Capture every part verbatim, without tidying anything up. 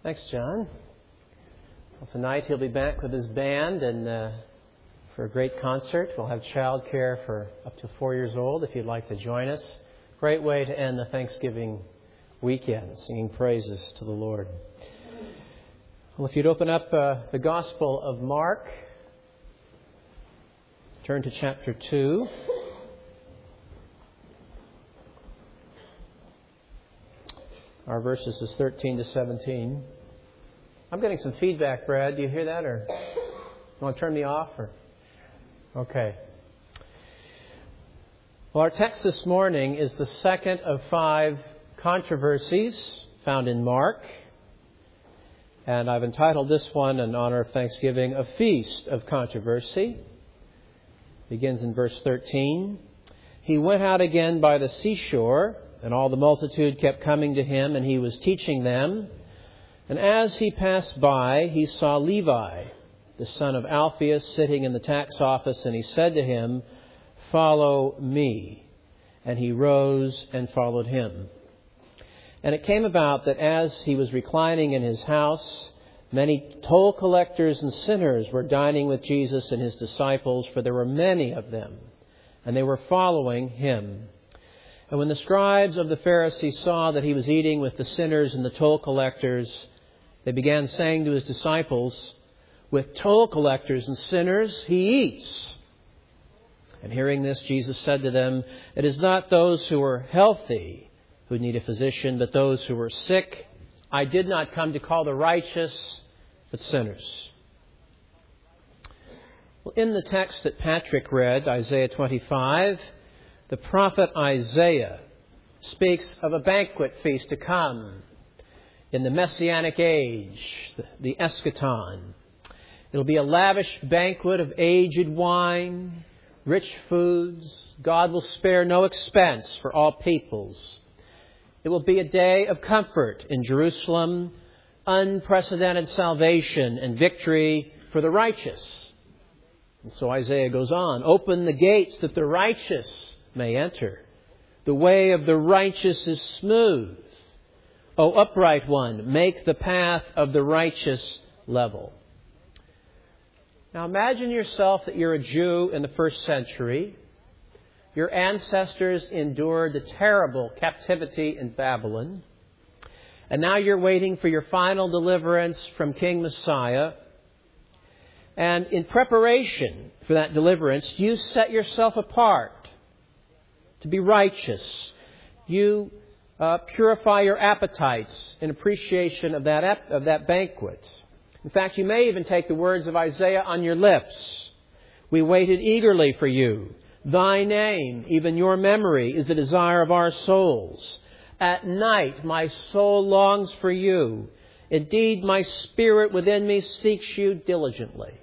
Thanks, John. Well, tonight he'll be back with his band and uh, for a great concert. We'll have childcare for up to four years old if you'd like to join us. Great way to end the Thanksgiving weekend, singing praises to the Lord. Well, if you'd open up uh, the Gospel of Mark, turn to chapter two. Our verses is thirteen to seventeen. I'm getting some feedback, Brad. Do you hear that? Or you want to turn me off? Or okay. Well, our text this morning is the second of five controversies found in Mark. And I've entitled this one, in honor of Thanksgiving, A Feast of Controversy. It begins in verse thirteen. He went out again by the seashore, and all the multitude kept coming to him, and he was teaching them. And as he passed by, he saw Levi, the son of Alphaeus, sitting in the tax office, and he said to him, "Follow me." And he rose and followed him. And it came about that as he was reclining in his house, many toll collectors and sinners were dining with Jesus and his disciples, for there were many of them, and they were following him. And when the scribes of the Pharisees saw that he was eating with the sinners and the toll collectors, they began saying to his disciples, "With toll collectors and sinners he eats." And hearing this, Jesus said to them, "It is not those who are healthy who need a physician, but those who are sick. I did not come to call the righteous, but sinners." Well, in the text that Patrick read, Isaiah twenty-five, the prophet Isaiah speaks of a banquet feast to come in the Messianic age, the eschaton. It'll be a lavish banquet of aged wine, rich foods. God will spare no expense for all peoples. It will be a day of comfort in Jerusalem, unprecedented salvation and victory for the righteous. And so Isaiah goes on, "Open the gates that the righteous may enter. The way of the righteous is smooth. O upright one, make the path of the righteous level." Now imagine yourself that you're a Jew in the first century. Your ancestors endured the terrible captivity in Babylon. And now you're waiting for your final deliverance from King Messiah. And in preparation for that deliverance, you set yourself apart to be righteous. You uh, purify your appetites in appreciation of that ep- of that banquet. In fact, you may even take the words of Isaiah on your lips. "We waited eagerly for you. Thy name, even your memory, is the desire of our souls. At night my soul longs for you. Indeed, my spirit within me seeks you diligently."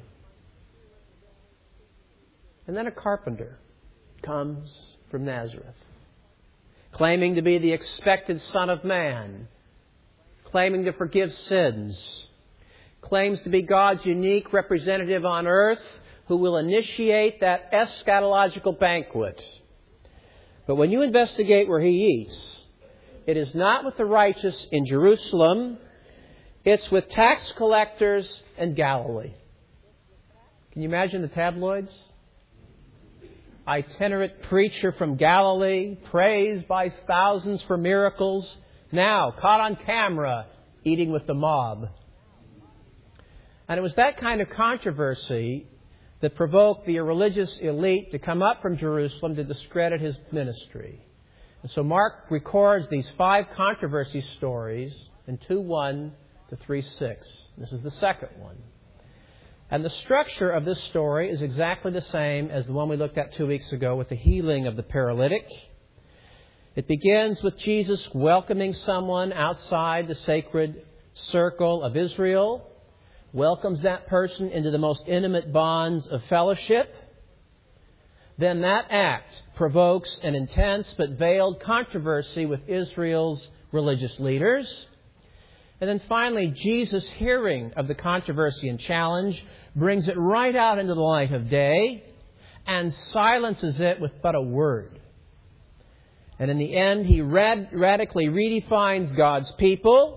And then a carpenter comes from Nazareth, claiming to be the expected Son of Man, claiming to forgive sins, claims to be God's unique representative on earth who will initiate that eschatological banquet. But when you investigate where he eats, it is not with the righteous in Jerusalem, it's with tax collectors in Galilee. Can you imagine the tabloids? Itinerant preacher from Galilee, praised by thousands for miracles, now caught on camera eating with the mob. And it was that kind of controversy that provoked the religious elite to come up from Jerusalem to discredit his ministry. And so Mark records these five controversy stories in two one to three six. This is the second one. And the structure of this story is exactly the same as the one we looked at two weeks ago with the healing of the paralytic. It begins with Jesus welcoming someone outside the sacred circle of Israel, welcomes that person into the most intimate bonds of fellowship. Then that act provokes an intense but veiled controversy with Israel's religious leaders. And then finally, Jesus, hearing of the controversy and challenge, brings it right out into the light of day and silences it with but a word. And in the end, he rad- radically redefines God's people,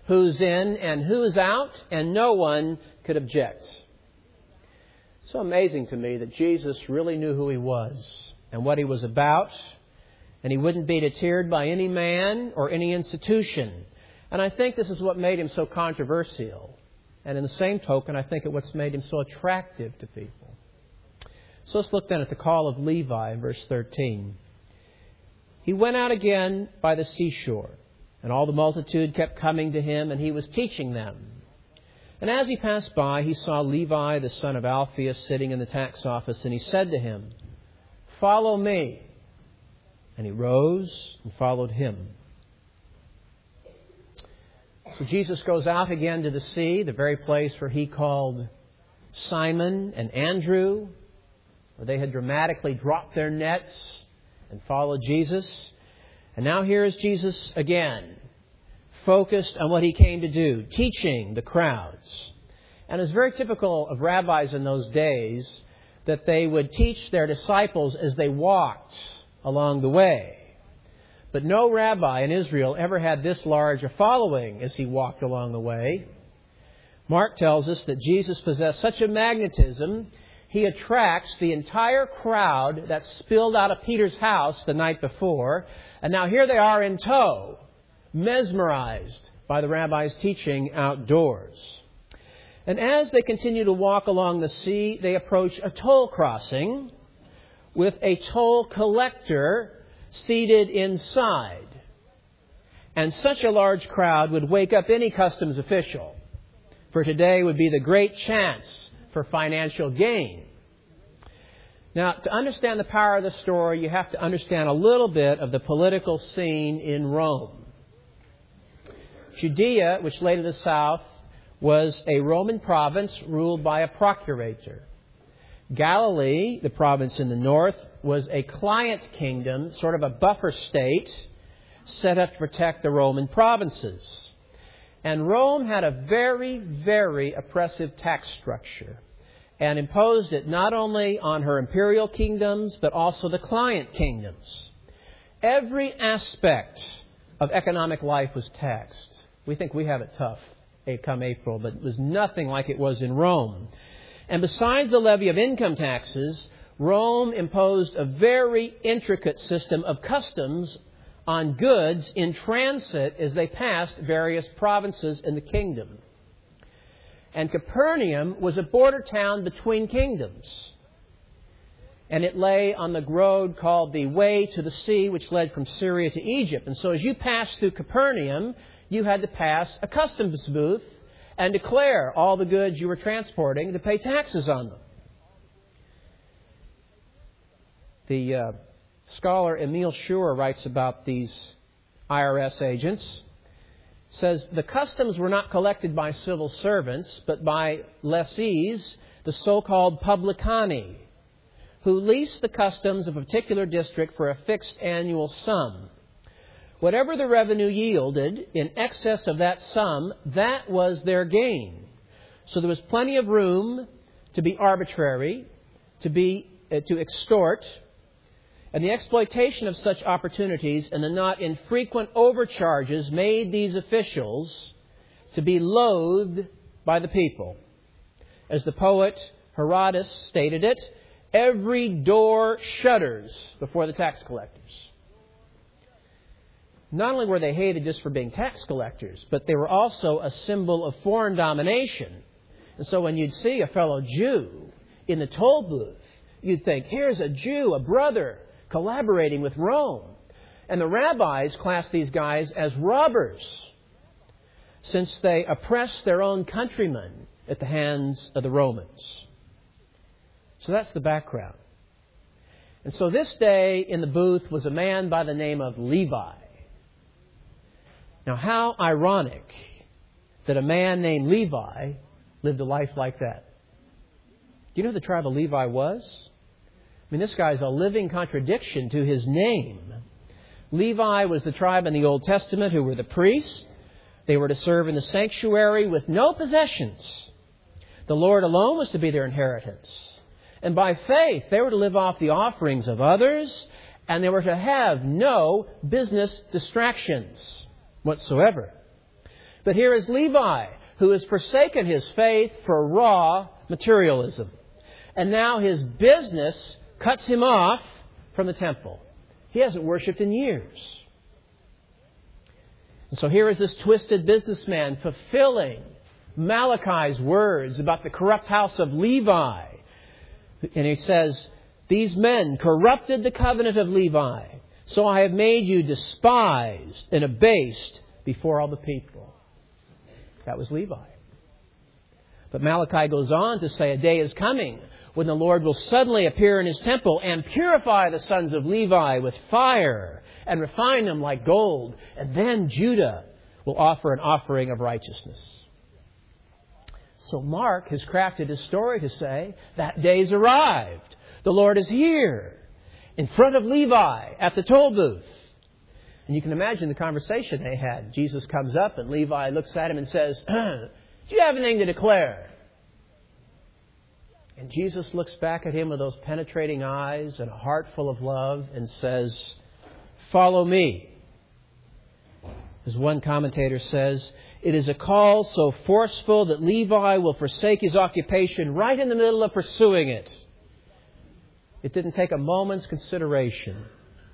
who's in and who's out, and no one could object. It's so amazing to me that Jesus really knew who He was and what He was about, and He wouldn't be deterred by any man or any institution. And I think this is what made Him so controversial. And in the same token, I think it's what's made Him so attractive to people. So let's look then at the call of Levi in verse thirteen. He went out again by the seashore, and all the multitude kept coming to Him, and He was teaching them. And as He passed by, He saw Levi, the son of Alphaeus, sitting in the tax office, and He said to him, "Follow me." And he rose and followed Him. So Jesus goes out again to the sea, the very place where He called Simon and Andrew, where they had dramatically dropped their nets and followed Jesus. And now here is Jesus again, focused on what He came to do, teaching the crowds. And it's very typical of rabbis in those days that they would teach their disciples as they walked along the way. But no rabbi in Israel ever had this large a following as he walked along the way. Mark tells us that Jesus possessed such a magnetism, He attracts the entire crowd that spilled out of Peter's house the night before. And now here they are in tow, mesmerized by the rabbi's teaching outdoors. And as they continue to walk along the sea, they approach a toll crossing with a toll collector seated inside. And such a large crowd would wake up any customs official. For today would be the great chance for financial gain. Now, to understand the power of the story, you have to understand a little bit of the political scene in Rome. Judea, which lay to the south, was a Roman province ruled by a procurator. Galilee, the province in the north, was a client kingdom, sort of a buffer state, set up to protect the Roman provinces. And Rome had a very, very oppressive tax structure and imposed it not only on her imperial kingdoms, but also the client kingdoms. Every aspect of economic life was taxed. We think we have it tough come April, but it was nothing like it was in Rome. And besides the levy of income taxes, Rome imposed a very intricate system of customs on goods in transit as they passed various provinces in the kingdom. And Capernaum was a border town between kingdoms. And it lay on the road called the Way to the Sea, which led from Syria to Egypt. And so as you passed through Capernaum, you had to pass a customs booth and declare all the goods you were transporting to pay taxes on them. The uh, scholar Emil Schur writes about these I R S agents. Says the customs were not collected by civil servants, but by lessees, the so-called publicani, who leased the customs of a particular district for a fixed annual sum. Whatever the revenue yielded, in excess of that sum, that was their gain. So there was plenty of room to be arbitrary, to be uh, to extort, and the exploitation of such opportunities and the not infrequent overcharges made these officials to be loathed by the people. As the poet Herodotus stated it, every door shudders before the tax collectors. Not only were they hated just for being tax collectors, but they were also a symbol of foreign domination. And so when you'd see a fellow Jew in the toll booth, you'd think, here's a Jew, a brother, collaborating with Rome. And the rabbis classed these guys as robbers, since they oppressed their own countrymen at the hands of the Romans. So that's the background. And so this day in the booth was a man by the name of Levi. Now, how ironic that a man named Levi lived a life like that. Do you know who the tribe of Levi was? I mean, this guy's a living contradiction to his name. Levi was the tribe in the Old Testament who were the priests. They were to serve in the sanctuary with no possessions. The Lord alone was to be their inheritance. And by faith, they were to live off the offerings of others, and they were to have no business distractions whatsoever. But here is Levi, who has forsaken his faith for raw materialism. And now his business cuts him off from the temple. He hasn't worshipped in years. And so here is this twisted businessman fulfilling Malachi's words about the corrupt house of Levi. And he says, these men corrupted the covenant of Levi, so I have made you despised and abased before all the people. That was Levi. But Malachi goes on to say, a day is coming when the Lord will suddenly appear in His temple and purify the sons of Levi with fire and refine them like gold. And then Judah will offer an offering of righteousness. So Mark has crafted his story to say, that day's arrived. The Lord is here in front of Levi at the toll booth. And you can imagine the conversation they had. Jesus comes up and Levi looks at him and says, do you have anything to declare? And Jesus looks back at him with those penetrating eyes and a heart full of love and says, follow me. As one commentator says, it is a call so forceful that Levi will forsake his occupation right in the middle of pursuing it. It didn't take a moment's consideration.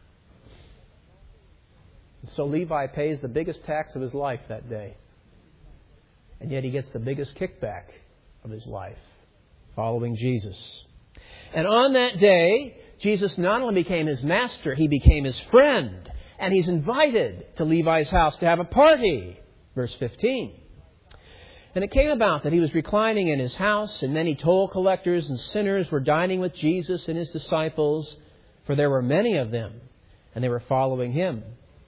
And so Levi pays the biggest tax of his life that day. And yet he gets the biggest kickback of his life, following Jesus. And on that day, Jesus not only became his master, he became his friend. And he's invited to Levi's house to have a party. Verse fifteen. And it came about that he was reclining in his house, and many toll collectors and sinners were dining with Jesus and his disciples, for there were many of them, and they were following him.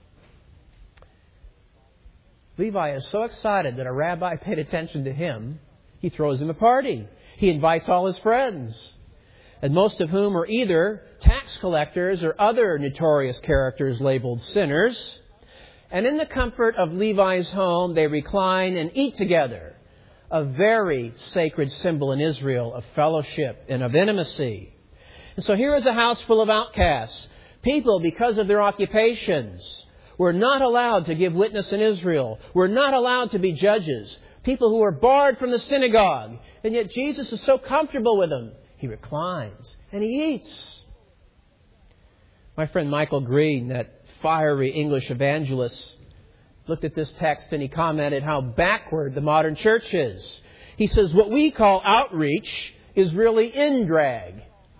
Levi is so excited that a rabbi paid attention to him, he throws him a party. He invites all his friends, and most of whom are either tax collectors or other notorious characters labeled sinners. And in the comfort of Levi's home, they recline and eat together, a very sacred symbol in Israel of fellowship and of intimacy. And so here is a house full of outcasts. People, because of their occupations, were not allowed to give witness in Israel, were not allowed to be judges. People who were barred from the synagogue. And yet Jesus is so comfortable with them. He reclines and he eats. My friend Michael Green, that fiery English evangelist, looked at this text and he commented how backward the modern church is. He says, what we call outreach is really in-drag.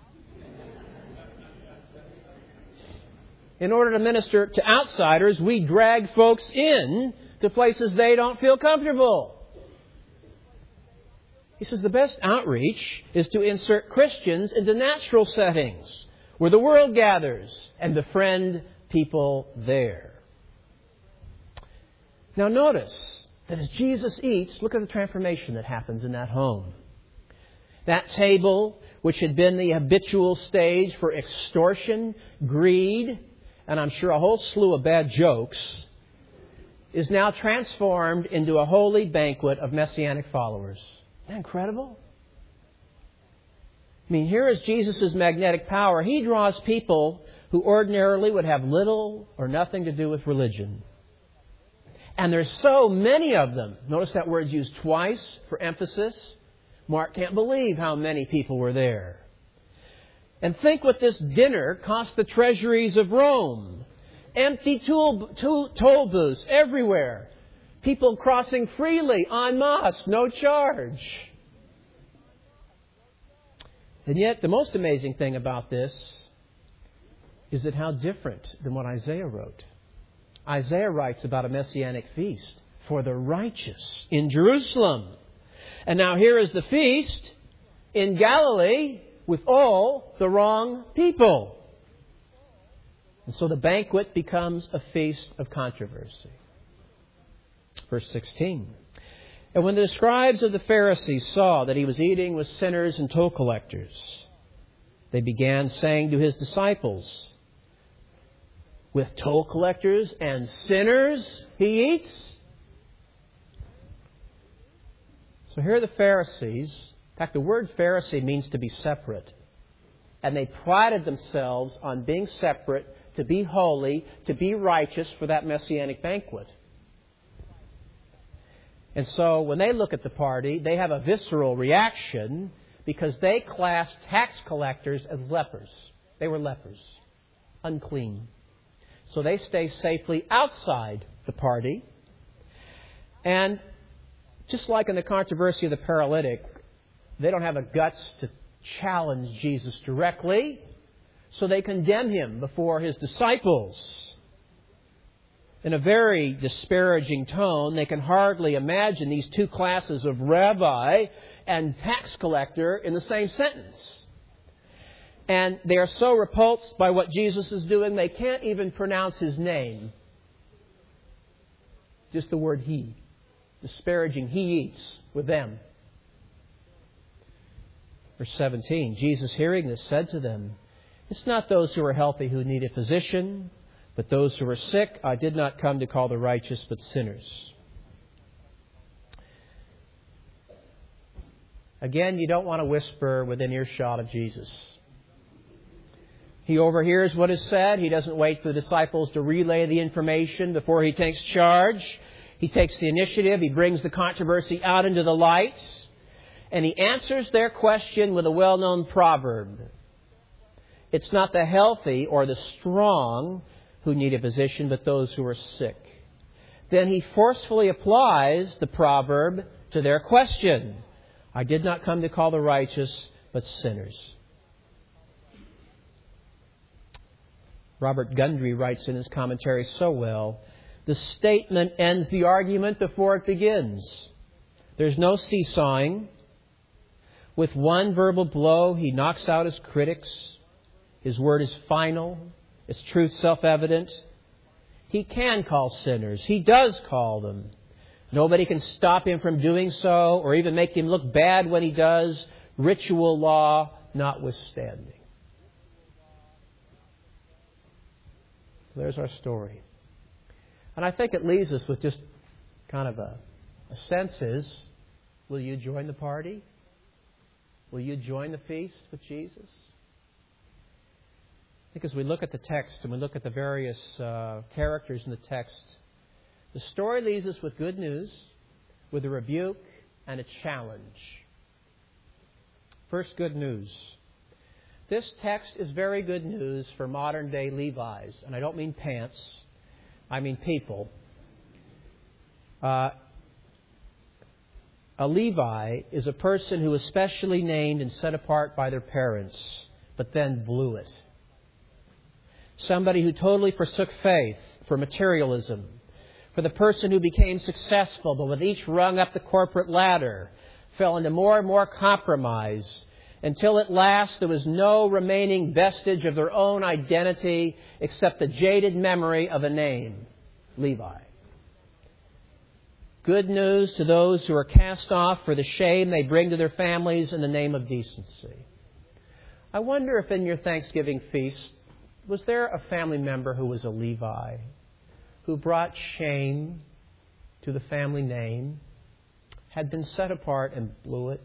In order to minister to outsiders, we drag folks in to places they don't feel comfortable. He says the best outreach is to insert Christians into natural settings where the world gathers and befriend people there. Now notice that as Jesus eats, look at the transformation that happens in that home. That table, which had been the habitual stage for extortion, greed, and I'm sure a whole slew of bad jokes, is now transformed into a holy banquet of Messianic followers. Isn't that incredible? I mean, here is Jesus' magnetic power. He draws people who ordinarily would have little or nothing to do with religion. And there's so many of them. Notice that word's used twice for emphasis. Mark can't believe how many people were there. And think what this dinner cost the treasuries of Rome. Empty tool, tool, toll booths everywhere. People crossing freely, en masse, no charge. And yet, the most amazing thing about this is that how different than what Isaiah wrote. Isaiah writes about a messianic feast for the righteous in Jerusalem. And now here is the feast in Galilee with all the wrong people. And so the banquet becomes a feast of controversy. Verse sixteen. And when the scribes of the Pharisees saw that he was eating with sinners and toll collectors, they began saying to his disciples, with toll collectors and sinners he eats? So here are the Pharisees. In fact, the word Pharisee means to be separate. And they prided themselves on being separate, to be holy, to be righteous for that messianic banquet. And so when they look at the party, they have a visceral reaction because they class tax collectors as lepers. They were lepers, unclean. So they stay safely outside the party. And just like in the controversy of the paralytic, they don't have the guts to challenge Jesus directly, so they condemn him before his disciples. In a very disparaging tone, they can hardly imagine these two classes of rabbi and tax collector in the same sentence. And they are so repulsed by what Jesus is doing, they can't even pronounce his name. Just the word he. Disparaging, he eats with them. Verse seventeen, Jesus, hearing this, said to them, "It's not those who are healthy who need a physician, but those who are sick. I did not come to call the righteous, but sinners." Again, you don't want to whisper within earshot of Jesus. He overhears what is said. He doesn't wait for the disciples to relay the information before he takes charge. He takes the initiative. He brings the controversy out into the light. And he answers their question with a well-known proverb. It's not the healthy or the strong who need a physician, but those who are sick. Then he forcefully applies the proverb to their question. I did not come to call the righteous, but sinners. Robert Gundry writes in his commentary so well, the statement ends the argument before it begins. There's no seesawing. With one verbal blow, he knocks out his critics. His word is final. Its truth self-evident. He can call sinners. He does call them. Nobody can stop him from doing so or even make him look bad when he does, ritual law notwithstanding. There's our story. And I think it leaves us with just kind of a, a sense is, will you join the party? Will you join the feast with Jesus? I think as we look at the text and we look at the various uh, characters in the text, the story leaves us with good news, with a rebuke and a challenge. First, good news. This text is very good news for modern day Levites. And I don't mean pants. I mean people. Uh, a Levi is a person who is specially named and set apart by their parents, but then blew it. Somebody who totally forsook faith for materialism. For the person who became successful, but with each rung up the corporate ladder, fell into more and more compromise, until at last there was no remaining vestige of their own identity except the jaded memory of a name, Levi. Good news to those who are cast off for the shame they bring to their families in the name of decency. I wonder if in your Thanksgiving feast, was there a family member who was a Levi, who brought shame to the family name, had been set apart and blew it?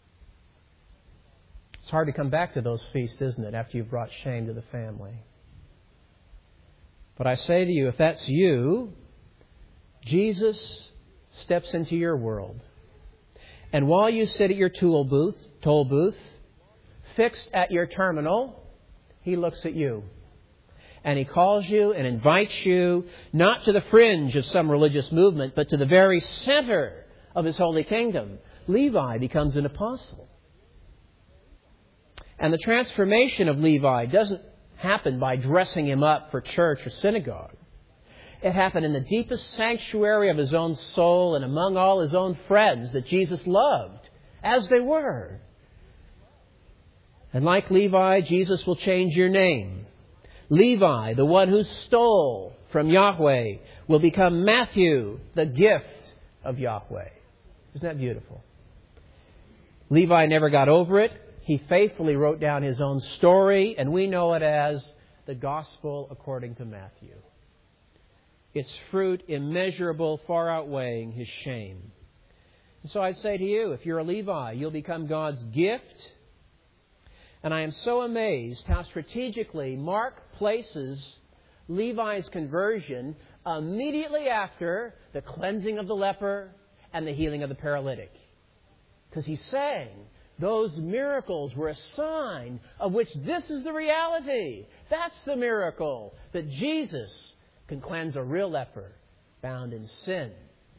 It's hard to come back to those feasts, isn't it, after you've brought shame to the family? But I say to you, if that's you, Jesus steps into your world. And while you sit at your tool booth, toll booth, fixed at your terminal, He looks at you. And He calls you and invites you not to the fringe of some religious movement, but to the very center of His holy kingdom. Levi becomes an apostle. And the transformation of Levi doesn't happen by dressing him up for church or synagogue. It happened in the deepest sanctuary of his own soul and among all his own friends that Jesus loved, as they were. And like Levi, Jesus will change your name. Levi, the one who stole from Yahweh, will become Matthew, the gift of Yahweh. Isn't that beautiful? Levi never got over it. He faithfully wrote down his own story, and we know it as the Gospel according to Matthew. Its fruit immeasurable, far outweighing his shame. And so I say to you, if you're a Levi, you'll become God's gift. And I am so amazed how strategically Mark places Levi's conversion immediately after the cleansing of the leper and the healing of the paralytic. Because he's saying those miracles were a sign of which this is the reality. That's the miracle, that Jesus can cleanse a real leper bound in sin.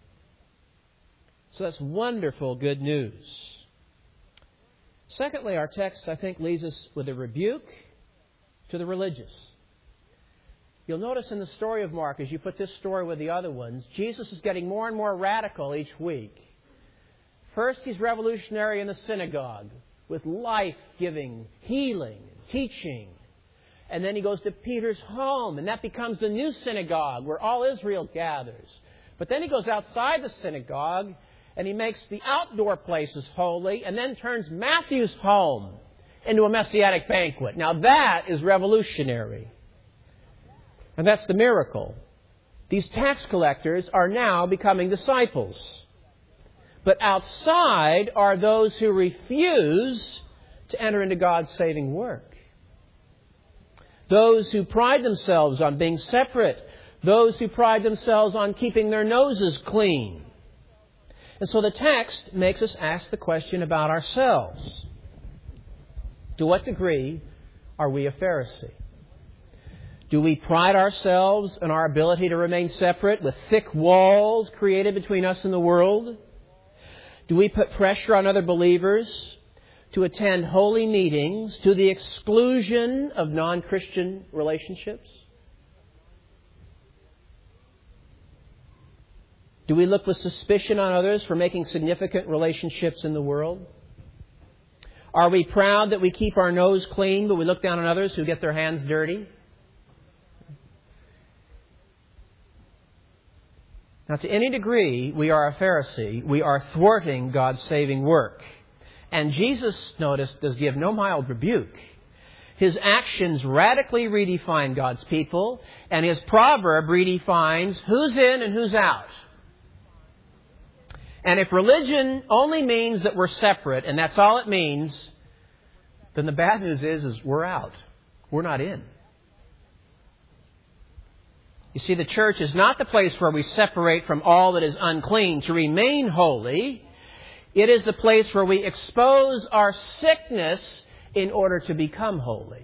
So that's wonderful good news. Secondly, our text, I think, leaves us with a rebuke to the religious. You'll notice in the story of Mark, as you put this story with the other ones, Jesus is getting more and more radical each week. First, he's revolutionary in the synagogue with life-giving, healing, teaching. And then he goes to Peter's home, and that becomes the new synagogue where all Israel gathers. But then he goes outside the synagogue, and he makes the outdoor places holy, and then turns Matthew's home into a messianic banquet. Now that is revolutionary. And that's the miracle. These tax collectors are now becoming disciples. But outside are those who refuse to enter into God's saving work. Those who pride themselves on being separate. Those who pride themselves on keeping their noses clean. And so the text makes us ask the question about ourselves. To what degree are we a Pharisee? Do we pride ourselves on our ability to remain separate with thick walls created between us and the world? Do we put pressure on other believers to attend holy meetings to the exclusion of non-Christian relationships? Do we look with suspicion on others for making significant relationships in the world? Are we proud that we keep our nose clean, but we look down on others who get their hands dirty? Now, to any degree we are a Pharisee, we are thwarting God's saving work. And Jesus, notice, does give no mild rebuke. His actions radically redefine God's people, and his proverb redefines who's in and who's out. And if religion only means that we're separate, and that's all it means, then the bad news is, is we're out. We're not in. You see, the church is not the place where we separate from all that is unclean to remain holy. It is the place where we expose our sickness in order to become holy.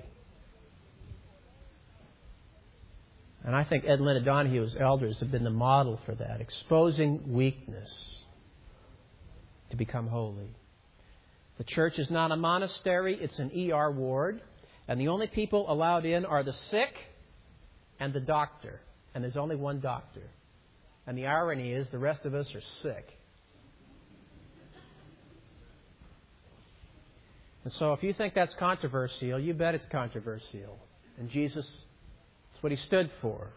And I think Ed and Linda Donahue's elders have been the model for that, exposing weakness to become holy. The church is not a monastery, it's an E R ward. And the only people allowed in are the sick and the doctor. And there's only one doctor. And the irony is the rest of us are sick. And so if you think that's controversial, you bet it's controversial. And Jesus, that's what he stood for.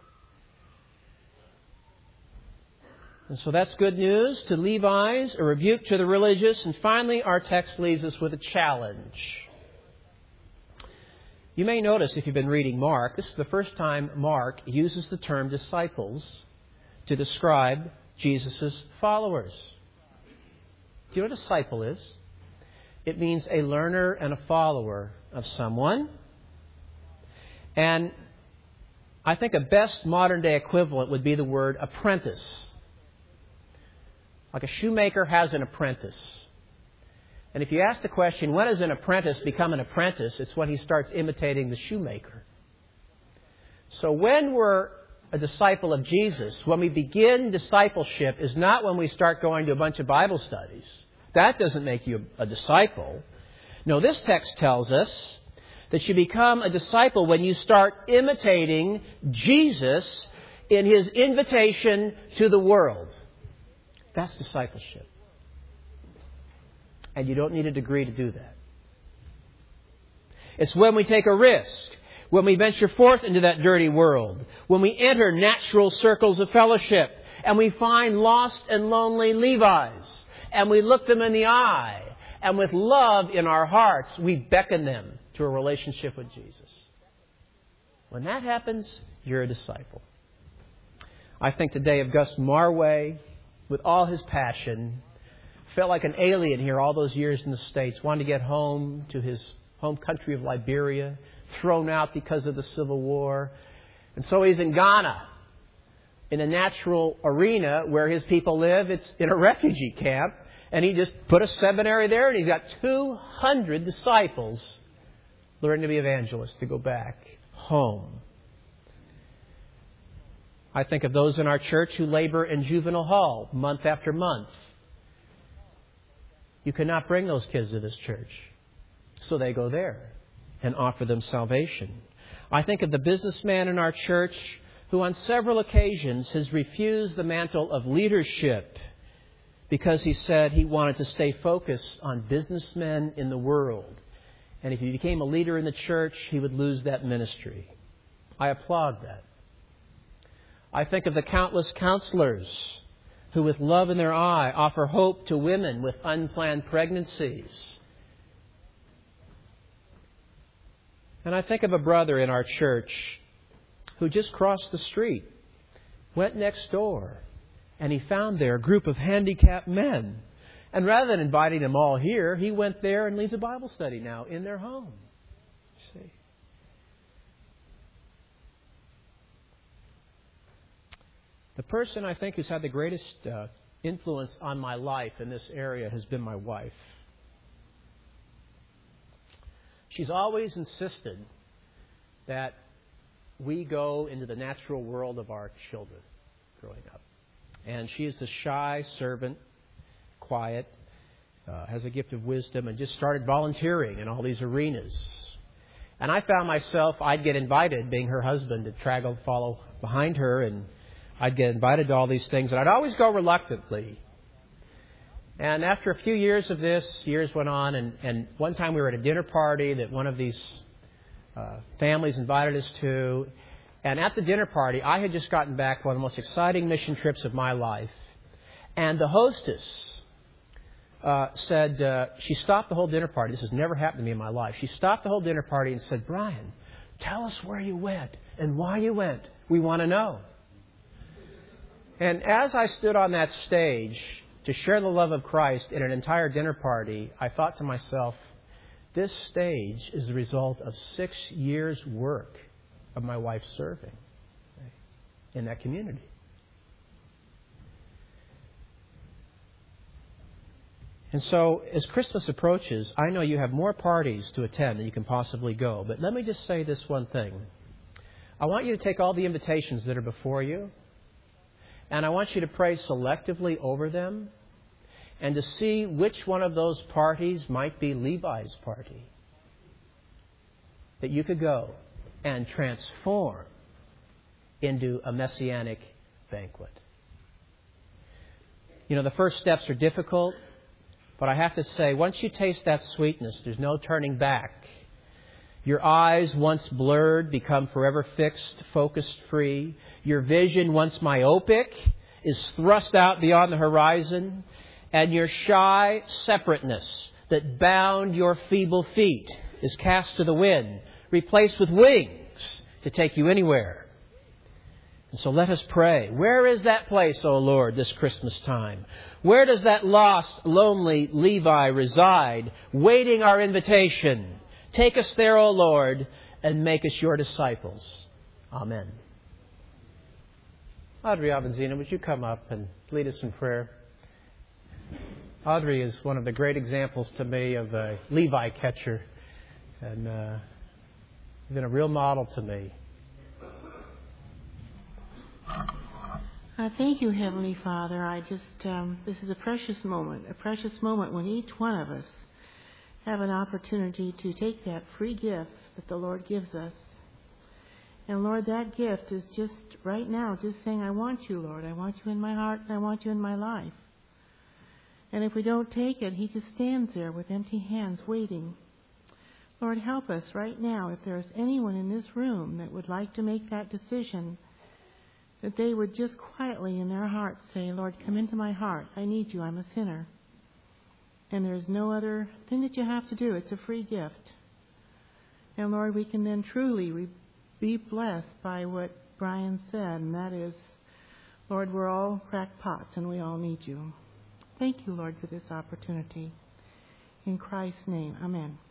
And so that's good news to Levi's, a rebuke to the religious. And finally, our text leaves us with a challenge. You may notice, if you've been reading Mark, this is the first time Mark uses the term disciples to describe Jesus' followers. Do you know what a disciple is? It means a learner and a follower of someone. And I think a best modern day equivalent would be the word apprentice. Like a shoemaker has an apprentice. And if you ask the question, when does an apprentice become an apprentice? It's when he starts imitating the shoemaker. So when we're a disciple of Jesus, when we begin discipleship, is not when we start going to a bunch of Bible studies. That doesn't make you a disciple. No, this text tells us that you become a disciple when you start imitating Jesus in his invitation to the world. That's discipleship. And you don't need a degree to do that. It's when we take a risk, when we venture forth into that dirty world, when we enter natural circles of fellowship, and we find lost and lonely Levi's, and we look them in the eye, and with love in our hearts, we beckon them to a relationship with Jesus. When that happens, you're a disciple. I think today of Gus Marway, with all his passion, felt like an alien here all those years in the States, wanted to get home to his home country of Liberia, thrown out because of the Civil War. And so he's in Ghana, In the natural arena where his people live, it's in a refugee camp. And he just put a seminary there, and he's got two hundred disciples learning to be evangelists to go back home. I think of those in our church who labor in juvenile hall month after month. You cannot bring those kids to this church. So they go there and offer them salvation. I think of the businessman in our church who on several occasions has refused the mantle of leadership because he said he wanted to stay focused on businessmen in the world. And if he became a leader in the church, he would lose that ministry. I applaud that. I think of the countless counselors who, with love in their eye, offer hope to women with unplanned pregnancies. And I think of a brother in our church who just crossed the street, went next door, and he found there a group of handicapped men. And rather than inviting them all here, he went there and leads a Bible study now in their home. See? The person I think who's had the greatest uh, influence on my life in this area has been my wife. She's always insisted that we go into the natural world of our children growing up. And she is the shy servant, quiet, uh, has a gift of wisdom, and just started volunteering in all these arenas. And I found myself, I'd get invited, being her husband, to travel, follow behind her, and I'd get invited to all these things, and I'd always go reluctantly. And after a few years of this, years went on, and, and one time we were at a dinner party that one of these uh, families invited us to. And at the dinner party, I had just gotten back from one of the most exciting mission trips of my life. And the hostess uh, said, uh, she stopped the whole dinner party. This has never happened to me in my life. She stopped the whole dinner party and said, "Brian, tell us where you went and why you went. We want to know." And as I stood on that stage to share the love of Christ in an entire dinner party, I thought to myself, this stage is the result of six years' work of my wife serving in that community. And so, as Christmas approaches, I know you have more parties to attend than you can possibly go. But let me just say this one thing. I want you to take all the invitations that are before you, and I want you to pray selectively over them and to see which one of those parties might be Levi's party that you could go and transform into a messianic banquet. You know, the first steps are difficult, but I have to say, once you taste that sweetness, there's no turning back. Your eyes, once blurred, become forever fixed, focused free. Your vision, once myopic, is thrust out beyond the horizon. And your shy separateness that bound your feeble feet is cast to the wind, replaced with wings to take you anywhere. And so let us pray. Where is that place, O Lord, this Christmas time? Where does that lost, lonely Levi reside, waiting our invitation? Take us there, O Lord, and make us your disciples. Amen. Audrey Avanzina, would you come up and lead us in prayer? Audrey is one of the great examples to me of a Levi catcher, and uh, been a real model to me. Uh, thank you, Heavenly Father. I just, um, this is a precious moment, a precious moment when each one of us have an opportunity to take that free gift that the Lord gives us. And Lord, that gift is just right now, just saying, I want you, Lord. I want you in my heart and I want you in my life. And if we don't take it, He just stands there with empty hands waiting. Lord, help us right now. If there's anyone in this room that would like to make that decision, that they would just quietly in their hearts say, Lord, come into my heart. I need you. I'm a sinner. And there's no other thing that you have to do. It's a free gift. And Lord, we can then truly re- be blessed by what Brian said, and that is, Lord, we're all crackpots and we all need you. Thank you, Lord, for this opportunity. In Christ's name, amen.